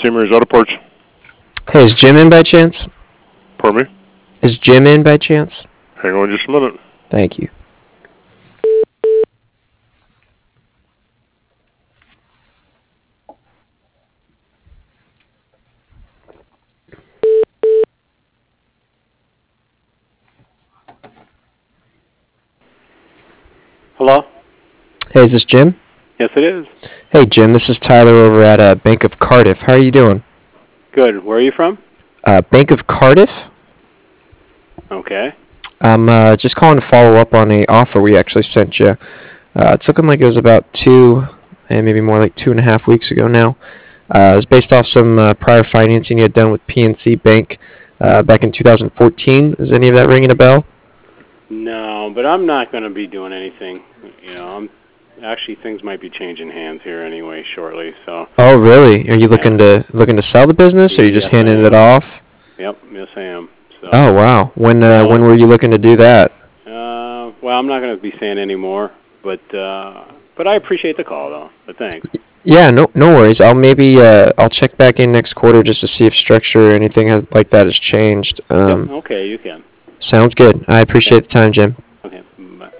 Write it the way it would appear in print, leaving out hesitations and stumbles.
St. Mary's Auto Parts. Hey, is Jim in by chance? Pardon me? Is Jim in by chance? Hang on just a minute. Thank you. Hello? Hey, is this Jim? Yes, it is. Hey, Jim, this is Tyler over at Bank of Cardiff. How are you doing? Good. Where are you from? Bank of Cardiff? Okay. I'm just calling to follow up on a offer we actually sent you. It's looking like it was about maybe more like 2.5 weeks ago now. It was based off some prior financing you had done with PNC Bank back in 2014. Is any of that ringing a bell? No, but I'm not going to be doing anything. Actually, things might be changing hands here anyway shortly. So. Oh, really? Are you Yeah. looking to sell the business, or are you just Yes, I handing it am. off? Yep. Yes, I am. So. Oh, wow. When were you looking to do that? Well, I'm not going to be saying any more, but I appreciate the call though. But thanks. Yeah, no worries. I'll check back in next quarter just to see if structure or anything like that has changed. Yep. Okay, you can. Sounds good. I appreciate Okay. the time, Jim. Okay. Bye.